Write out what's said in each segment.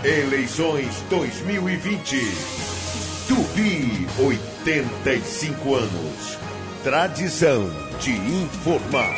Eleições 2020. Tupi, 85 anos. Tradição de informar.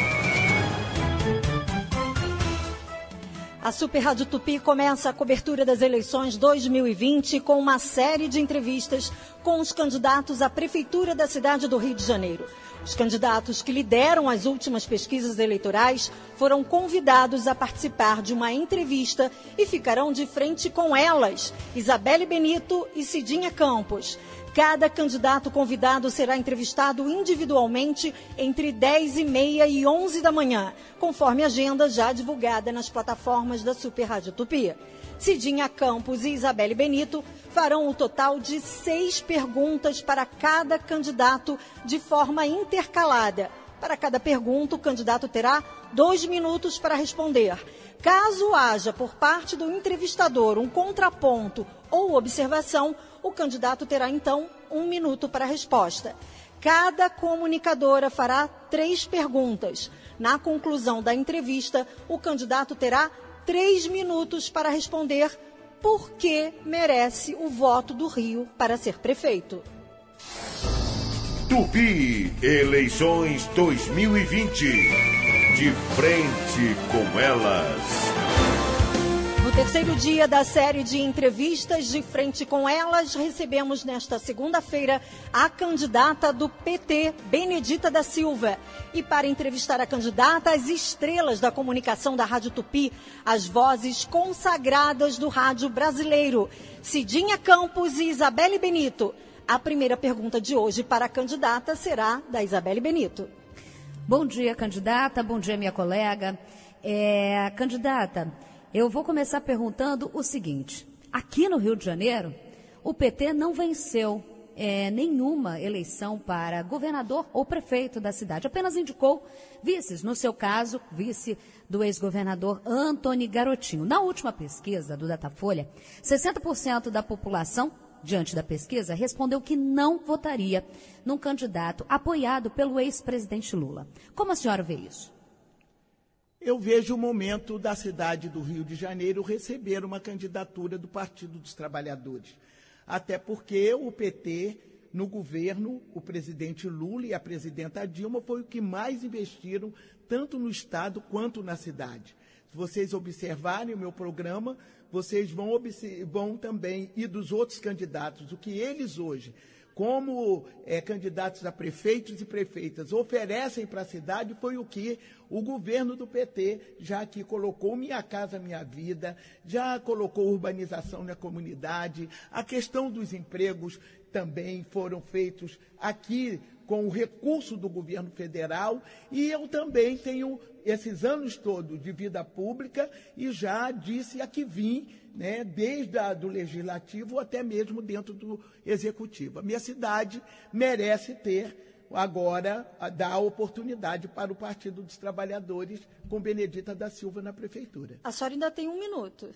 A Super Rádio Tupi começa a cobertura das eleições 2020 com uma série de entrevistas com os candidatos à Prefeitura da cidade do Rio de Janeiro. Os candidatos que lideram as últimas pesquisas eleitorais foram convidados a participar de uma entrevista e ficarão de frente com elas, Isabelle Benito e Cidinha Campos. Cada candidato convidado será entrevistado individualmente entre 10h30 e 11 da manhã, conforme a agenda já divulgada nas plataformas da Super Rádio Tupi. Cidinha Campos e Isabelle Benito farão um total de 6 perguntas para cada candidato de forma intercalada. Para cada pergunta, o candidato terá 2 minutos para responder. Caso haja, por parte do entrevistador, um contraponto ou observação, o candidato terá, então, 1 minuto para a resposta. Cada comunicadora fará 3 perguntas. Na conclusão da entrevista, o candidato terá 3 minutos para responder por que merece o voto do Rio para ser prefeito. Tupi, eleições 2020. De frente com elas. No terceiro dia da série de entrevistas De Frente com Elas, recebemos nesta segunda-feira a candidata do PT, Benedita da Silva. E para entrevistar a candidata, as estrelas da comunicação da Rádio Tupi, as vozes consagradas do rádio brasileiro, Cidinha Campos e Isabelle Benito. A primeira pergunta de hoje para a candidata será da Isabelle Benito. Bom dia, candidata. Bom dia, minha colega. Candidata, eu vou começar perguntando o seguinte. Aqui no Rio de Janeiro, o PT não venceu nenhuma eleição para governador ou prefeito da cidade. Apenas indicou vices. No seu caso, vice do ex-governador Antony Garotinho. Na última pesquisa do Datafolha, 60% da população, diante da pesquisa, respondeu que não votaria num candidato apoiado pelo ex-presidente Lula. Como a senhora vê isso? Eu vejo o momento da cidade do Rio de Janeiro receber uma candidatura do Partido dos Trabalhadores. Até porque o PT, no governo, o presidente Lula e a presidenta Dilma foi o que mais investiram, tanto no Estado quanto na cidade. Se vocês observarem o meu programa, vocês vão também ir dos outros candidatos, o que eles hoje, como candidatos a prefeitos e prefeitas, oferecem para a cidade foi o que o governo do PT já aqui colocou Minha Casa Minha Vida, já colocou urbanização na comunidade, a questão dos empregos também foram feitos aqui com o recurso do governo federal, e eu também tenho esses anos todos de vida pública e já disse a que vim, né, desde do legislativo até mesmo dentro do executivo. A minha cidade merece ter agora dar oportunidade para o Partido dos Trabalhadores com Benedita da Silva na prefeitura. A senhora ainda tem 1 minuto.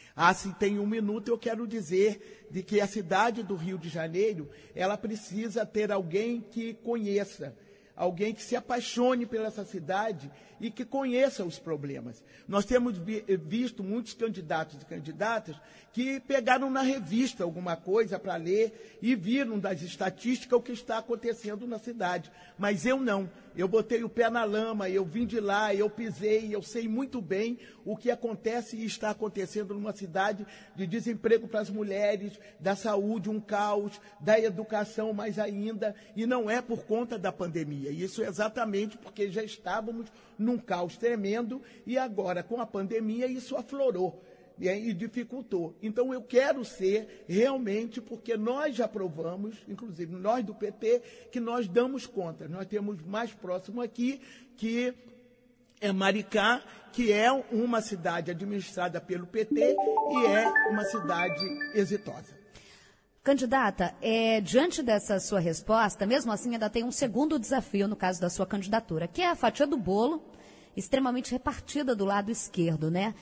Se tem 1 minuto, eu quero dizer de que a cidade do Rio de Janeiro, ela precisa ter alguém que conheça, alguém que se apaixone pela essa cidade e que conheça os problemas. Nós temos visto muitos candidatos e candidatas que pegaram na revista alguma coisa para ler e viram das estatísticas o que está acontecendo na cidade. Mas eu não. Eu botei o pé na lama, eu vim de lá, eu pisei, eu sei muito bem o que acontece e está acontecendo numa cidade de desemprego para as mulheres, da saúde, um caos, da educação mais ainda, e não é por conta da pandemia. Isso é exatamente porque já estávamos num caos tremendo e agora, com a pandemia, isso aflorou e dificultou. Então, eu quero ser realmente, porque nós já provamos, inclusive nós do PT, que nós damos conta. Nós temos mais próximo aqui, que é Maricá, que é uma cidade administrada pelo PT e é uma cidade exitosa. Candidata, diante dessa sua resposta, mesmo assim ainda tem um segundo desafio no caso da sua candidatura, que é a fatia do bolo extremamente repartida do lado esquerdo, né?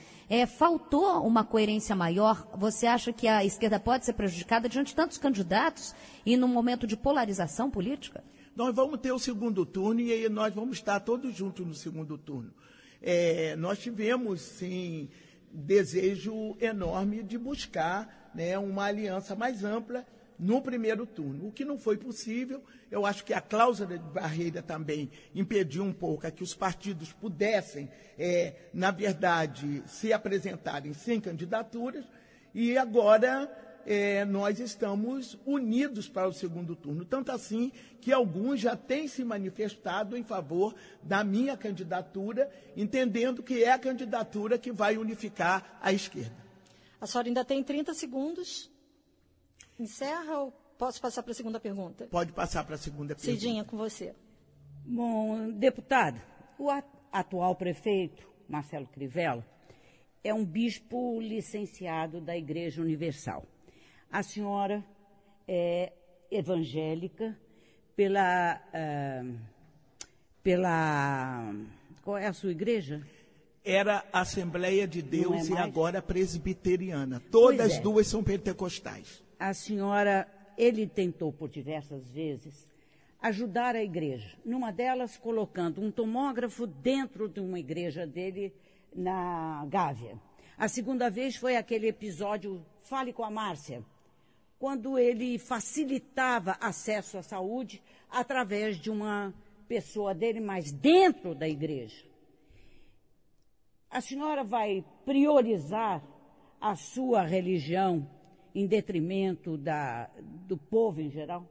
Faltou uma coerência maior? Você acha que a esquerda pode ser prejudicada diante de tantos candidatos e num momento de polarização política? Nós vamos ter o segundo turno e nós vamos estar todos juntos no segundo turno. Nós tivemos, sim, desejo enorme de buscar, né, uma aliança mais ampla no primeiro turno. O que não foi possível, eu acho que a cláusula de barreira também impediu um pouco a que os partidos pudessem, na verdade, se apresentarem sem candidaturas, e agora nós estamos unidos para o segundo turno. Tanto assim que alguns já têm se manifestado em favor da minha candidatura, entendendo que é a candidatura que vai unificar a esquerda. A senhora ainda tem 30 segundos. Encerra ou posso passar para a segunda pergunta? Pode passar para a segunda pergunta. Cidinha, com você. Bom, deputado, o atual prefeito, Marcelo Crivella, é um bispo licenciado da Igreja Universal. A senhora é evangélica pela... Qual é a sua igreja? Era Assembleia de Deus e agora presbiteriana. Todas duas são pentecostais. A senhora, ele tentou por diversas vezes ajudar a igreja. Numa delas, colocando um tomógrafo dentro de uma igreja dele na Gávea. A segunda vez foi aquele episódio Fale com a Márcia, quando ele facilitava acesso à saúde através de uma pessoa dele, mas dentro da igreja. A senhora vai priorizar a sua religião em detrimento do povo em geral?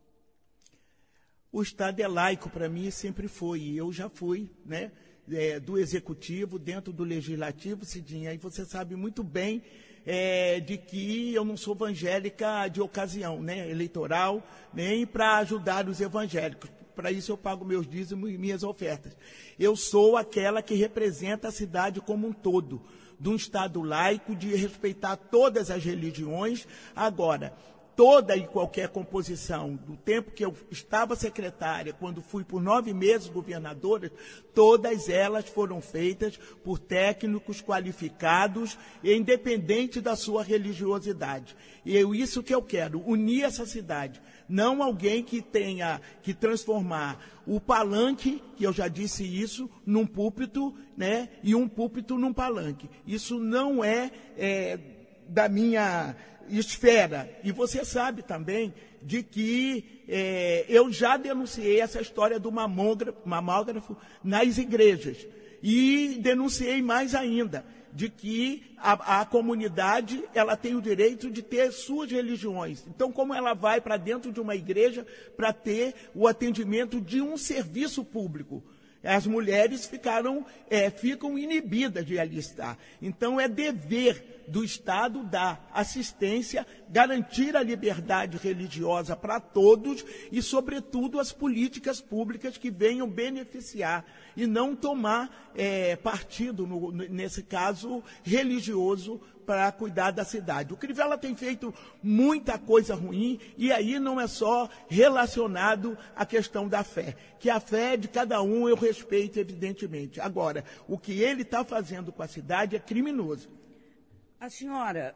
O Estado é laico para mim, sempre foi, e eu já fui, né, do Executivo, dentro do Legislativo, Cidinha, e você sabe muito bem de que eu não sou evangélica de ocasião, né, eleitoral, nem para ajudar os evangélicos. Para isso eu pago meus dízimos e minhas ofertas. Eu sou aquela que representa a cidade como um todo, de um Estado laico, de respeitar todas as religiões. Agora, toda e qualquer composição, do tempo que eu estava secretária, quando fui por 9 meses governadora, todas elas foram feitas por técnicos qualificados, independente da sua religiosidade. E é isso que eu quero, unir essa cidade. Não alguém que tenha que transformar o palanque, que eu já disse isso, num púlpito, né, e um púlpito num palanque. Isso não é da minha esfera. E você sabe também de que eu já denunciei essa história do mamógrafo nas igrejas. E denunciei mais ainda, de que a comunidade ela tem o direito de ter suas religiões. Então, como ela vai para dentro de uma igreja para ter o atendimento de um serviço público? As mulheres ficam inibidas de ali estar. Então, é dever do Estado dar assistência, garantir a liberdade religiosa para todos e, sobretudo, as políticas públicas que venham beneficiar e não tomar partido, nesse caso, religioso, para cuidar da cidade. O Crivella tem feito muita coisa ruim, e aí não é só relacionado à questão da fé, que a fé de cada um eu respeito, evidentemente. Agora, o que ele está fazendo com a cidade é criminoso. A senhora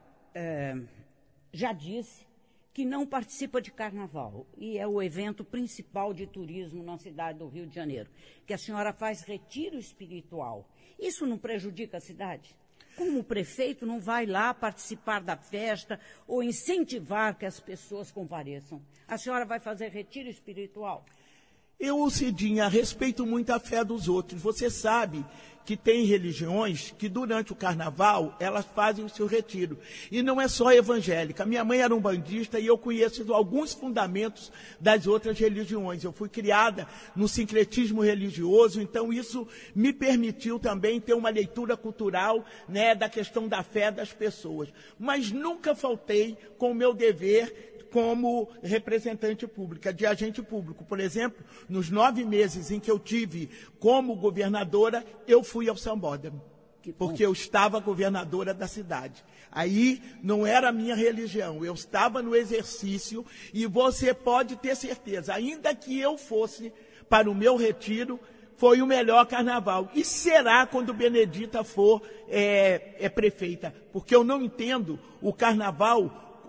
já disse que não participa de carnaval, e é o evento principal de turismo na cidade do Rio de Janeiro, que a senhora faz retiro espiritual. Isso não prejudica a cidade? Como o prefeito não vai lá participar da festa ou incentivar que as pessoas compareçam? A senhora vai fazer retiro espiritual? Eu, Cidinha, respeito muito a fé dos outros. Você sabe que tem religiões que durante o carnaval elas fazem o seu retiro. E não é só evangélica. Minha mãe era umbandista e eu conheço alguns fundamentos das outras religiões. Eu fui criada no sincretismo religioso, então isso me permitiu também ter uma leitura cultural, né, da questão da fé das pessoas. Mas nunca faltei com o meu dever como representante pública, de agente público. Por exemplo, nos 9 meses em que eu tive como governadora, eu fui ao Sambódromo, porque eu estava governadora da cidade. Aí não era a minha religião, eu estava no exercício, e você pode ter certeza, ainda que eu fosse para o meu retiro, foi o melhor carnaval. E será quando Benedita for prefeita, porque eu não entendo o carnaval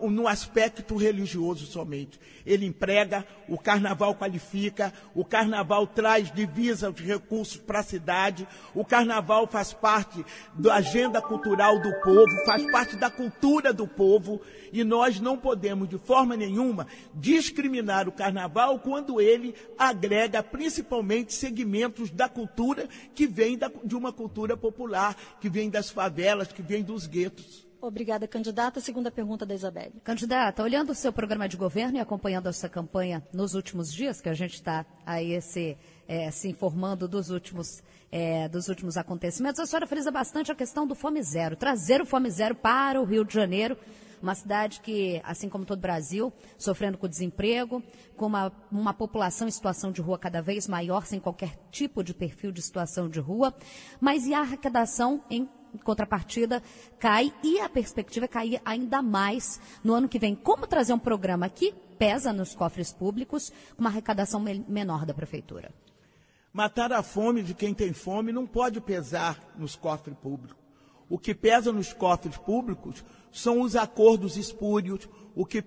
no aspecto religioso somente. Ele emprega, o carnaval qualifica, o carnaval traz divisa os recursos para a cidade, o carnaval faz parte da agenda cultural do povo, faz parte da cultura do povo, e nós não podemos, de forma nenhuma, discriminar o carnaval quando ele agrega principalmente segmentos da cultura que vem de uma cultura popular, que vem das favelas, que vem dos guetos. Obrigada, candidata. Segunda pergunta da Isabelle. Candidata, olhando o seu programa de governo e acompanhando essa campanha nos últimos dias, que a gente está aí se informando dos últimos acontecimentos, a senhora frisa bastante a questão do Fome Zero, trazer o Fome Zero para o Rio de Janeiro, uma cidade que, assim como todo o Brasil, sofrendo com desemprego, com uma população em situação de rua cada vez maior, sem qualquer tipo de perfil de situação de rua, mas e a arrecadação em contrapartida cai e a perspectiva é cair ainda mais no ano que vem. Como trazer um programa que pesa nos cofres públicos com uma arrecadação menor da prefeitura? Matar a fome de quem tem fome não pode pesar nos cofres públicos. O que pesa nos cofres públicos são os acordos espúrios, o que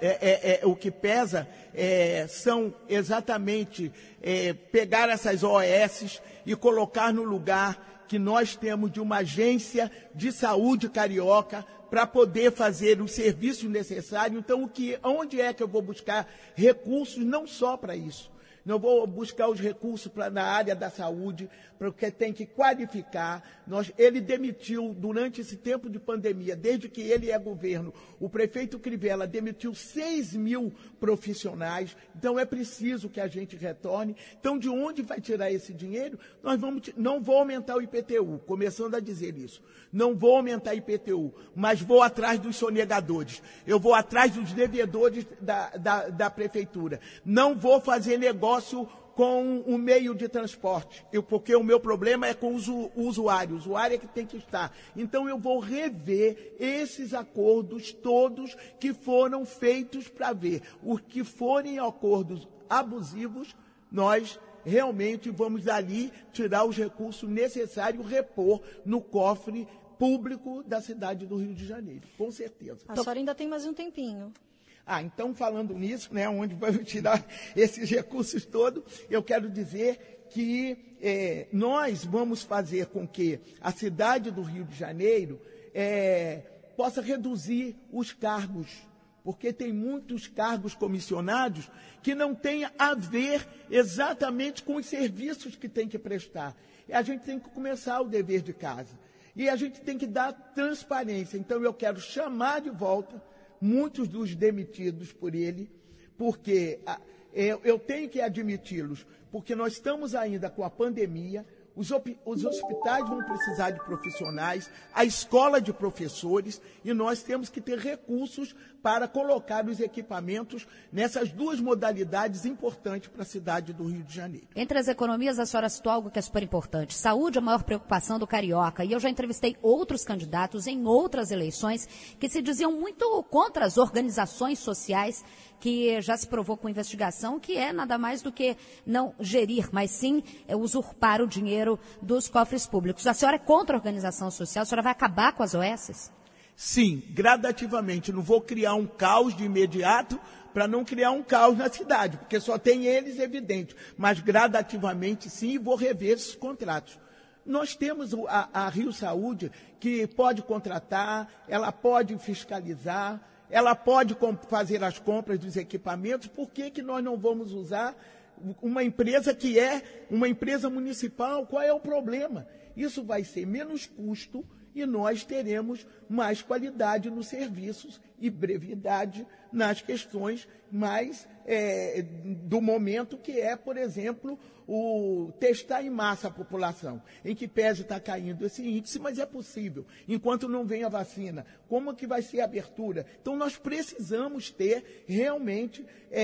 pesa são exatamente pegar essas OS e colocar no lugar que nós temos de uma agência de saúde carioca para poder fazer os serviços necessários. Então, onde é que eu vou buscar recursos não só para isso? Não vou buscar os recursos na área da saúde, porque tem que qualificar. Ele demitiu, durante esse tempo de pandemia, desde que ele é governo, o prefeito Crivella demitiu 6 mil profissionais. Então, é preciso que a gente retorne. Então, de onde vai tirar esse dinheiro? Não vou aumentar o IPTU, começando a dizer isso. Não vou aumentar o IPTU, mas vou atrás dos sonegadores. Eu vou atrás dos devedores da prefeitura. Não vou fazer negócio com o meio de transporte, porque o meu problema é com o usuário é que tem que estar. Então eu vou rever esses acordos todos que foram feitos para ver. Os que forem acordos abusivos, nós realmente vamos dali tirar os recursos necessários, repor no cofre público da cidade do Rio de Janeiro, com certeza. A senhora ainda tem mais um tempinho. Então, falando nisso, onde vamos tirar esses recursos todos, eu quero dizer que nós vamos fazer com que a cidade do Rio de Janeiro possa reduzir os cargos, porque tem muitos cargos comissionados que não têm a ver exatamente com os serviços que tem que prestar. A gente tem que começar o dever de casa. E a gente tem que dar transparência. Então, eu quero chamar de volta muitos dos demitidos por ele, porque eu tenho que admiti-los, porque nós estamos ainda com a pandemia, os hospitais vão precisar de profissionais, a escola de professores, e nós temos que ter recursos para colocar os equipamentos nessas duas modalidades importantes para a cidade do Rio de Janeiro. Entre as economias, a senhora citou algo que é super importante. Saúde é a maior preocupação do carioca. E eu já entrevistei outros candidatos em outras eleições que se diziam muito contra as organizações sociais, que já se provou com investigação, que é nada mais do que não gerir, mas sim usurpar o dinheiro dos cofres públicos. A senhora é contra a organização social? A senhora vai acabar com as OS? Sim, gradativamente. Não vou criar um caos de imediato para não criar um caos na cidade, porque só tem eles, evidente. Mas gradativamente, sim, vou rever esses contratos. Nós temos a Rio Saúde, que pode contratar, ela pode fiscalizar, ela pode fazer as compras dos equipamentos. Por que nós não vamos usar uma empresa que é uma empresa municipal? Qual é o problema? Isso vai ser menos custo e nós teremos mais qualidade nos serviços e brevidade nas questões mais do momento, que é, por exemplo, o testar em massa a população, em que pese está caindo esse índice, mas é possível, enquanto não vem a vacina. Como que vai ser a abertura? Então, nós precisamos ter realmente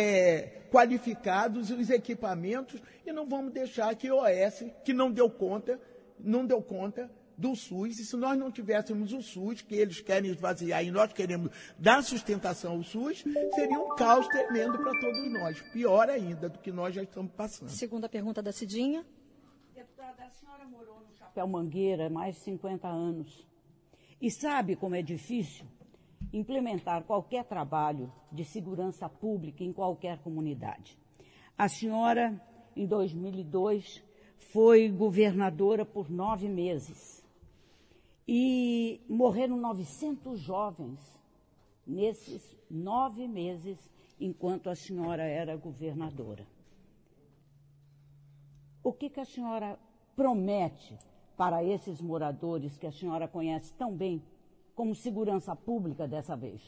qualificados os equipamentos e não vamos deixar que o OS, que não deu conta do SUS, e se nós não tivéssemos o SUS, que eles querem esvaziar e nós queremos dar sustentação ao SUS, seria um caos tremendo para todos nós, pior ainda do que nós já estamos passando. Segunda pergunta da Cidinha. Deputada, a senhora morou no Chapéu Mangueira há mais de 50 anos e sabe como é difícil implementar qualquer trabalho de segurança pública em qualquer comunidade. A senhora, em 2002, foi governadora por 9 meses e morreram 900 jovens nesses 9 meses enquanto a senhora era governadora. O que a senhora promete para esses moradores que a senhora conhece tão bem como segurança pública dessa vez?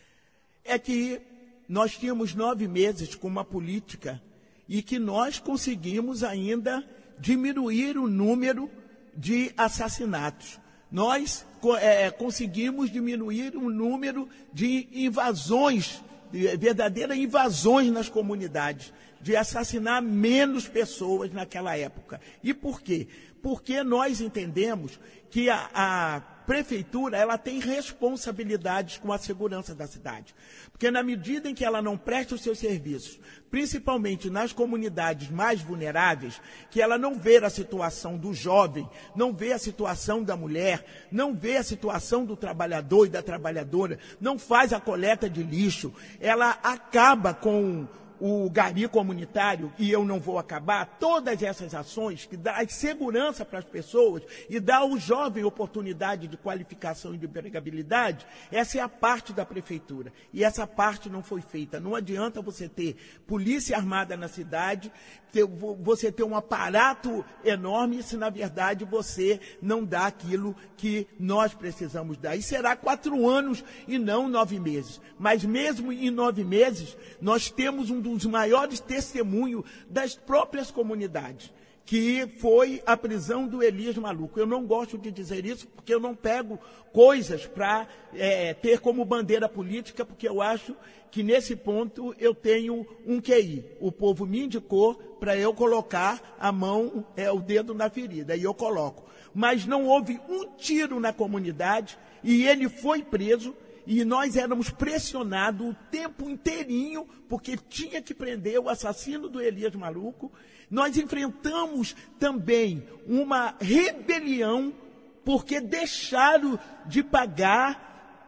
É que nós tínhamos 9 meses com uma política e que nós conseguimos ainda diminuir o número de assassinatos. Nós conseguimos diminuir o número de invasões, verdadeiras invasões nas comunidades, de assassinar menos pessoas naquela época. E por quê? Porque nós entendemos que a prefeitura ela tem responsabilidades com a segurança da cidade. Porque na medida em que ela não presta os seus serviços, principalmente nas comunidades mais vulneráveis, que ela não vê a situação do jovem, não vê a situação da mulher, não vê a situação do trabalhador e da trabalhadora, não faz a coleta de lixo, ela acaba com o gari comunitário, e eu não vou acabar, todas essas ações que dão segurança para as pessoas e dá ao jovem oportunidade de qualificação e de empregabilidade, essa é a parte da prefeitura. E essa parte não foi feita. Não adianta você ter polícia armada na cidade, você ter um aparato enorme se, na verdade, você não dá aquilo que nós precisamos dar. E será 4 anos e não 9 meses. Mas mesmo em 9 meses, nós temos um dos maiores testemunhos das próprias comunidades, que foi a prisão do Elias Maluco. Eu não gosto de dizer isso porque eu não pego coisas para ter como bandeira política, porque eu acho que nesse ponto eu tenho um QI. O povo me indicou para eu colocar a mão, o dedo na ferida, e eu coloco. Mas não houve um tiro na comunidade e ele foi preso. E nós éramos pressionados o tempo inteirinho, porque tinha que prender o assassino do Elias Maluco. Nós enfrentamos também uma rebelião, porque deixaram de pagar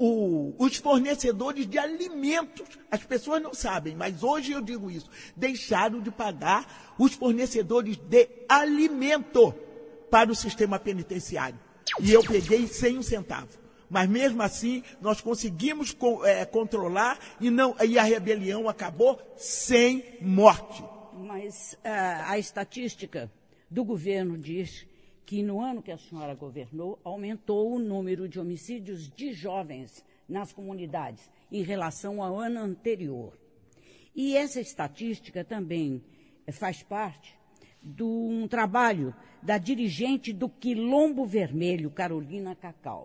os fornecedores de alimentos. As pessoas não sabem, mas hoje eu digo isso. Deixaram de pagar os fornecedores de alimento para o sistema penitenciário. E eu peguei sem um centavo. Mas mesmo assim, nós conseguimos controlar e a rebelião acabou sem morte. Mas a estatística do governo diz que no ano que a senhora governou, aumentou o número de homicídios de jovens nas comunidades em relação ao ano anterior. E essa estatística também faz parte de um trabalho da dirigente do Quilombo Vermelho, Carolina Cacau.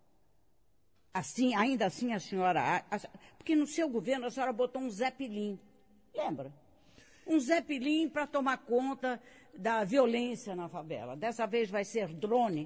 Assim, ainda assim a senhora... Porque no seu governo a senhora botou um Zé Pilim, lembra? Um Zé Pilim para tomar conta da violência na favela. Dessa vez vai ser drone?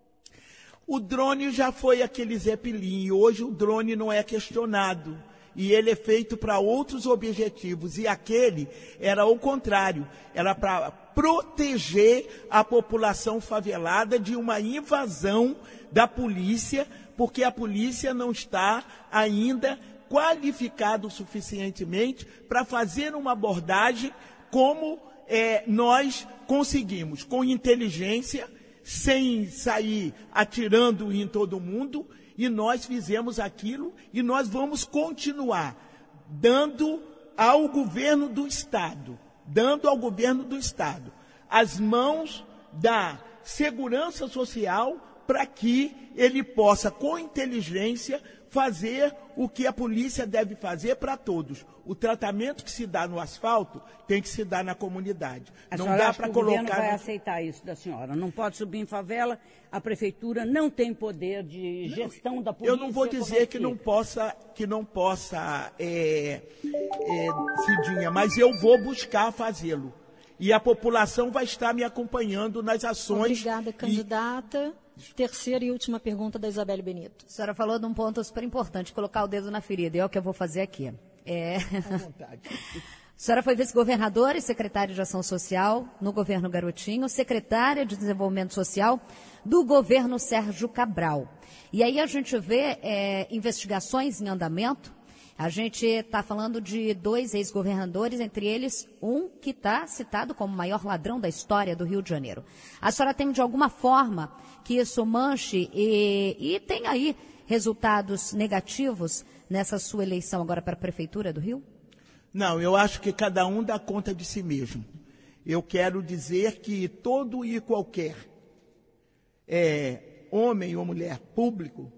O drone já foi aquele Zé Pilim, e hoje o drone não é questionado. E ele é feito para outros objetivos. E aquele era o contrário, era para proteger a população favelada de uma invasão da polícia, porque a polícia não está ainda qualificada suficientemente para fazer uma abordagem como nós conseguimos, com inteligência, sem sair atirando em todo mundo, e nós fizemos aquilo e nós vamos continuar dando ao governo do Estado, as mãos da segurança social para que ele possa, com inteligência, fazer o que a polícia deve fazer para todos. O tratamento que se dá no asfalto tem que se dar na comunidade. Não dá para colocar. O governo vai aceitar isso da senhora. Não pode subir em favela. A prefeitura não tem poder de gestão da polícia. Eu não vou dizer que não possa, Cidinha, mas eu vou buscar fazê-lo. E a população vai estar me acompanhando nas ações. Obrigada, candidata. Terceira e última pergunta da Isabelle Benito. A senhora falou de um ponto super importante, colocar o dedo na ferida, e é o que eu vou fazer aqui. À vontade. A senhora foi vice-governadora e secretária de Ação Social no governo Garotinho, secretária de Desenvolvimento Social do governo Sérgio Cabral. E aí a gente vê investigações em andamento. A gente está falando de 2 ex-governadores, entre eles um que está citado como o maior ladrão da história do Rio de Janeiro. A senhora tem de alguma forma que isso manche e tem aí resultados negativos nessa sua eleição agora para a Prefeitura do Rio? Não, eu acho que cada um dá conta de si mesmo. Eu quero dizer que todo e qualquer homem ou mulher público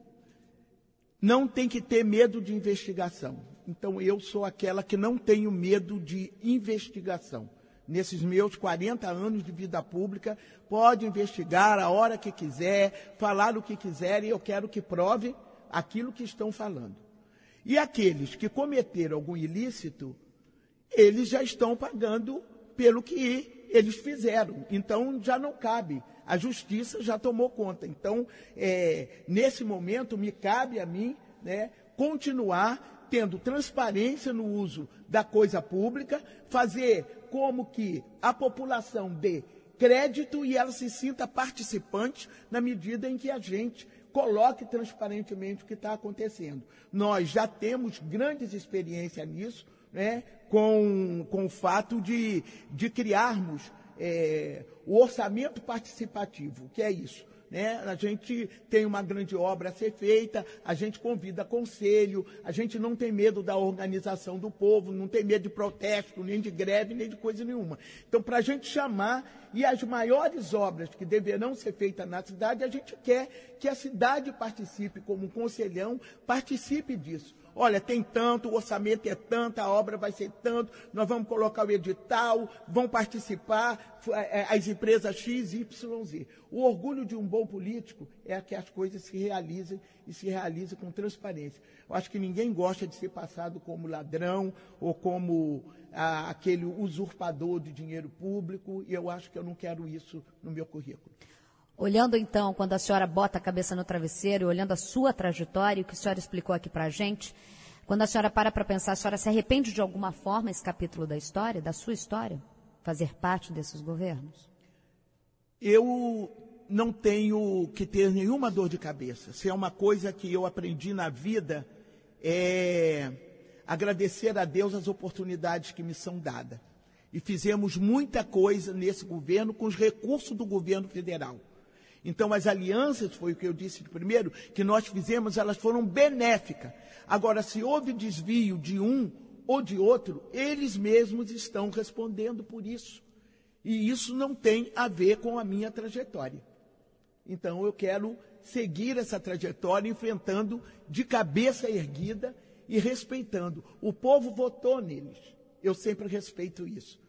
não tem que ter medo de investigação. Então, eu sou aquela que não tenho medo de investigação. Nesses meus 40 anos de vida pública, pode investigar a hora que quiser, falar o que quiser, e eu quero que prove aquilo que estão falando. E aqueles que cometeram algum ilícito, eles já estão pagando pelo que eles fizeram. Então, já não cabe. A justiça já tomou conta. Então, nesse momento, me cabe a mim, né, continuar tendo transparência no uso da coisa pública, fazer como que a população dê crédito e ela se sinta participante na medida em que a gente coloque transparentemente o que está acontecendo. Nós já temos grandes experiências nisso, né, com o fato de criarmos o orçamento participativo, que é isso. Né? A gente tem uma grande obra a ser feita, a gente convida conselho, a gente não tem medo da organização do povo, não tem medo de protesto, nem de greve, nem de coisa nenhuma. Então, para a gente chamar, e as maiores obras que deverão ser feitas na cidade, a gente quer que a cidade participe, como um conselhão, participe disso. Olha, tem tanto, o orçamento é tanto, a obra vai ser tanto, nós vamos colocar o edital, vão participar as empresas X, Y, Z. O orgulho de um bom político é que as coisas se realizem e se realizem com transparência. Eu acho que ninguém gosta de ser passado como ladrão ou como aquele usurpador de dinheiro público, e eu acho que eu não quero isso no meu currículo. Olhando então, quando a senhora bota a cabeça no travesseiro, olhando a sua trajetória, o que a senhora explicou aqui para a gente, quando a senhora para pensar, a senhora se arrepende de alguma forma esse capítulo da história, da sua história? Fazer parte desses governos? Eu não tenho que ter nenhuma dor de cabeça. Se é uma coisa que eu aprendi na vida, é agradecer a Deus as oportunidades que me são dadas. E fizemos muita coisa nesse governo com os recursos do governo federal. Então, as alianças, foi o que eu disse de primeiro, que nós fizemos, elas foram benéficas. Agora, se houve desvio de um ou de outro, eles mesmos estão respondendo por isso. E isso não tem a ver com a minha trajetória. Então, eu quero seguir essa trajetória enfrentando de cabeça erguida e respeitando. O povo votou neles. Eu sempre respeito isso.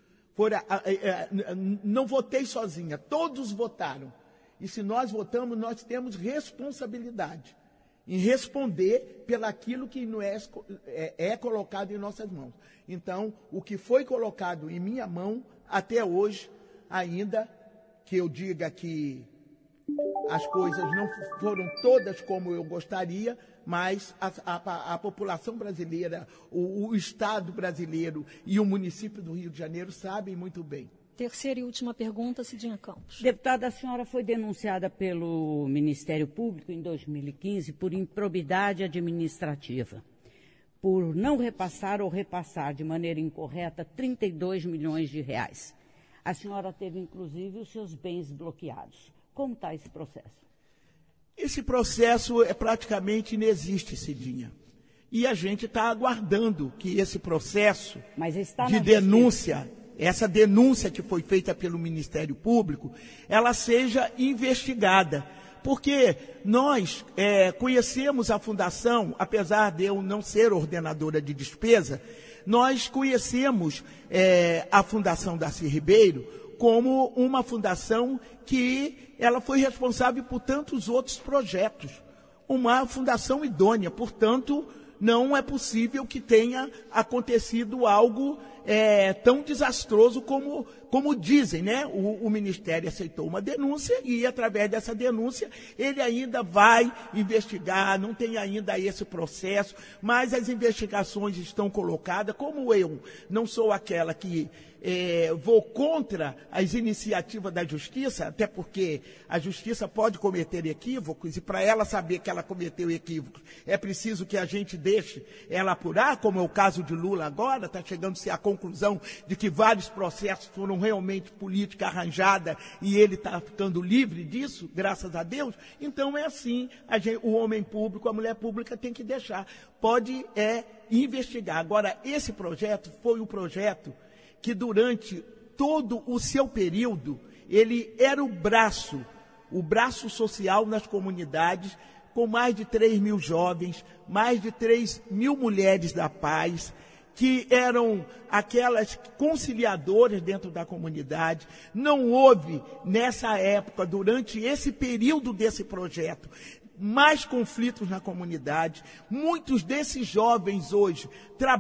Não votei sozinha, todos votaram. E se nós votamos, nós temos responsabilidade em responder pelaquilo que não é colocado em nossas mãos. Então, o que foi colocado em minha mão, até hoje, ainda que eu diga que as coisas não foram todas como eu gostaria, mas a população brasileira, o Estado brasileiro e o município do Rio de Janeiro sabem muito bem. Terceira e última pergunta, Cidinha Campos. Deputada, a senhora foi denunciada pelo Ministério Público em 2015 por improbidade administrativa, por não repassar ou repassar de maneira incorreta 32 milhões de reais. A senhora teve, inclusive, os seus bens bloqueados. Como está esse processo? Esse processo praticamente inexiste, Cidinha. E a gente está aguardando que esse processo de denúncia, essa denúncia que foi feita pelo Ministério Público, ela seja investigada. Porque nós conhecemos a Fundação, apesar de eu não ser ordenadora de despesa, nós conhecemos a Fundação Darcy Ribeiro como uma fundação que ela foi responsável por tantos outros projetos. Uma fundação idônea, portanto, não é possível que tenha acontecido algo tão desastroso como como dizem, né? O Ministério aceitou uma denúncia e, através dessa denúncia, ele ainda vai investigar, não tem ainda esse processo, mas as investigações estão colocadas. Como eu não sou aquela que vou contra as iniciativas da Justiça, até porque a Justiça pode cometer equívocos, e para ela saber que ela cometeu equívocos, é preciso que a gente deixe ela apurar, como é o caso de Lula agora, está chegando-se à conclusão de que vários processos foram realmente política arranjada e ele está ficando livre disso, graças a Deus. Então é assim, o homem público, a mulher pública tem que deixar, pode investigar. Agora, esse projeto foi um projeto que durante todo o seu período, ele era o braço social nas comunidades, com mais de 3 mil jovens, mais de 3 mil mulheres da paz, que eram aquelas conciliadoras dentro da comunidade. Não houve, nessa época, durante esse período desse projeto, mais conflitos na comunidade. Muitos desses jovens hoje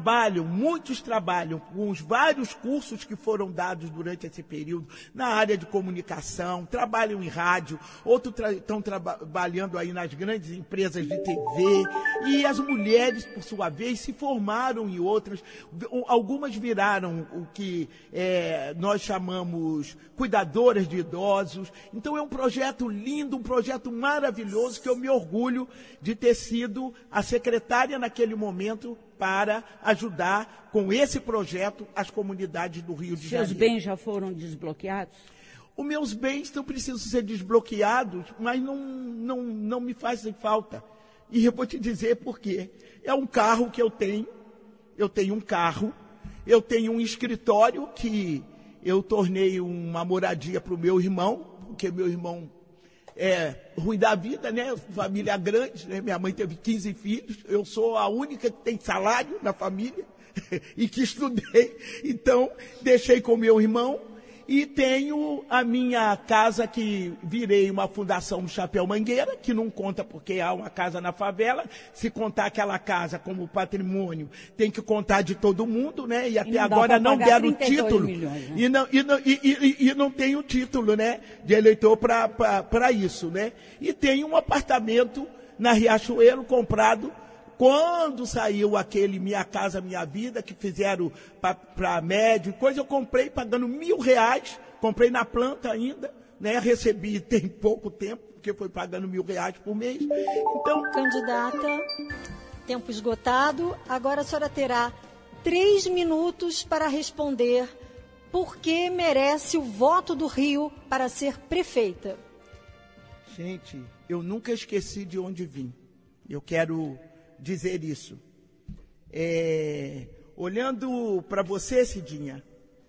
muitos trabalham com os vários cursos que foram dados durante esse período na área de comunicação, trabalham em rádio, outros estão trabalhando aí nas grandes empresas de TV, e as mulheres, por sua vez, se formaram em outras, algumas viraram o que nós chamamos cuidadoras de idosos. Então é um projeto lindo, um projeto maravilhoso, que eu me orgulho de ter sido a secretária naquele momento para ajudar com esse projeto as comunidades do Rio de Janeiro. Seus bens já foram desbloqueados? Os meus bens não precisam ser desbloqueados, mas não me fazem falta. E eu vou te dizer por quê. É um carro que eu tenho um carro, eu tenho um escritório que eu tornei uma moradia para o meu irmão, porque meu irmão ruim da vida, né? Família grande, né? Minha mãe teve 15 filhos, eu sou a única que tem salário na família e que estudei, então deixei com meu irmão. E tenho a minha casa, que virei uma fundação do Chapéu Mangueira, que não conta porque há uma casa na favela. Se contar aquela casa como patrimônio, tem que contar de todo mundo, né? E até agora não deram o título. Milhões, né? E não tem o título, né, de eleitor para isso, né? E tenho um apartamento na Riachuelo comprado quando saiu aquele Minha Casa Minha Vida, que fizeram para médio, coisa, eu comprei pagando R$1.000, comprei na planta ainda, né? Recebi tem pouco tempo, porque foi pagando R$1.000 por mês. Então, candidata, tempo esgotado, agora a senhora terá 3 minutos para responder por que merece o voto do Rio para ser prefeita. Gente, eu nunca esqueci de onde vim. Eu quero dizer isso. Olhando para você, Cidinha,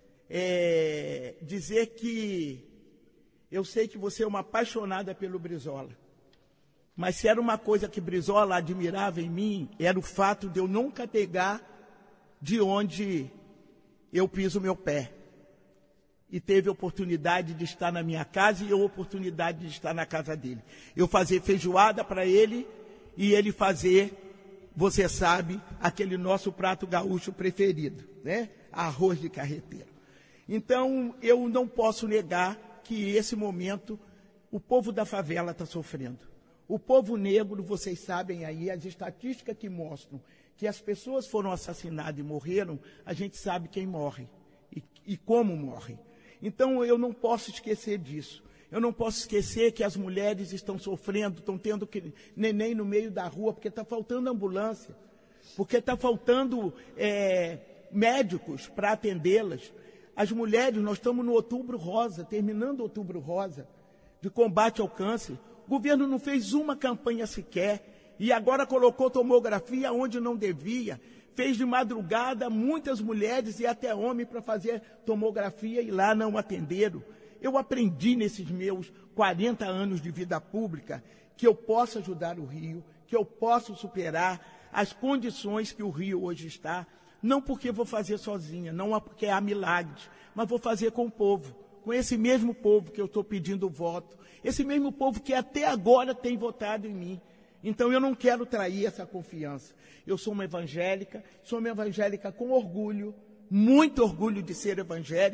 dizer que eu sei que você é uma apaixonada pelo Brizola, mas se era uma coisa que Brizola admirava em mim, era o fato de eu nunca pegar de onde eu piso meu pé. E teve a oportunidade de estar na minha casa e a oportunidade de estar na casa dele. Eu fazer feijoada para ele e ele fazer, você sabe, aquele nosso prato gaúcho preferido, né? Arroz de carreteiro. Então, eu não posso negar que esse momento o povo da favela está sofrendo. O povo negro, vocês sabem aí, as estatísticas que mostram que as pessoas foram assassinadas e morreram, a gente sabe quem morre e como morre. Então, eu não posso esquecer disso. Eu não posso esquecer que as mulheres estão sofrendo, estão tendo neném no meio da rua, porque está faltando ambulância, porque está faltando médicos para atendê-las. As mulheres, nós estamos no Outubro Rosa, terminando o Outubro Rosa, de combate ao câncer. O governo não fez uma campanha sequer, e agora colocou tomografia onde não devia. Fez de madrugada muitas mulheres e até homens para fazer tomografia e lá não atenderam. Eu aprendi nesses meus 40 anos de vida pública que eu posso ajudar o Rio, que eu posso superar as condições que o Rio hoje está, não porque vou fazer sozinha, não porque há milagres, mas vou fazer com o povo, com esse mesmo povo que eu estou pedindo voto, esse mesmo povo que até agora tem votado em mim. Então eu não quero trair essa confiança. Eu sou uma evangélica com orgulho, muito orgulho de ser evangélica,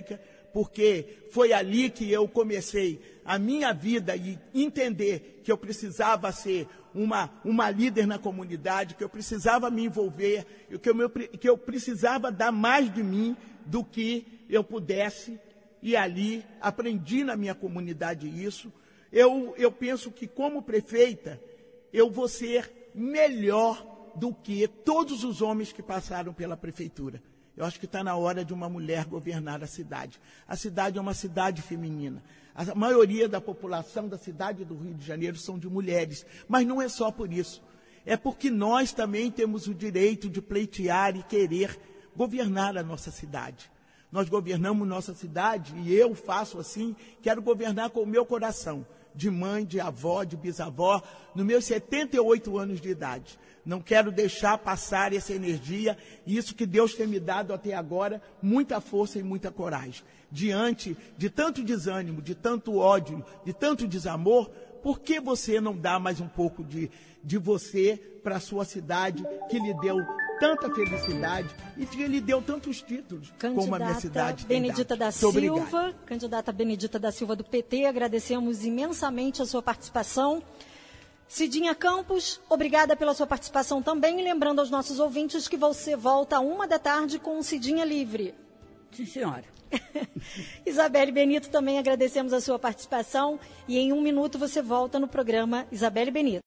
porque foi ali que eu comecei a minha vida e entender que eu precisava ser uma líder na comunidade, que eu precisava me envolver, que eu precisava dar mais de mim do que eu pudesse. E ali aprendi na minha comunidade isso. Eu penso que como prefeita, eu vou ser melhor do que todos os homens que passaram pela prefeitura. Eu acho que está na hora de uma mulher governar a cidade. A cidade é uma cidade feminina. A maioria da população da cidade do Rio de Janeiro são de mulheres. Mas não é só por isso. É porque nós também temos o direito de pleitear e querer governar a nossa cidade. Nós governamos nossa cidade e eu faço assim, quero governar com o meu coração. De mãe, de avó, de bisavó, nos meus 78 anos de idade. Não quero deixar passar essa energia, e isso que Deus tem me dado até agora, muita força e muita coragem. Diante de tanto desânimo, de tanto ódio, de tanto desamor, por que você não dá mais um pouco de você para a sua cidade, que lhe deu tanta felicidade e que lhe deu tantos títulos como a minha cidade tem Benedita dado. da Silva, candidata Benedita da Silva do PT, agradecemos imensamente a sua participação. Cidinha Campos, obrigada pela sua participação também, e lembrando aos nossos ouvintes que você volta às 13h com o Cidinha Livre. Sim, senhora. Isabelle Benito, também agradecemos a sua participação, e em 1 minuto você volta no programa Isabelle Benito.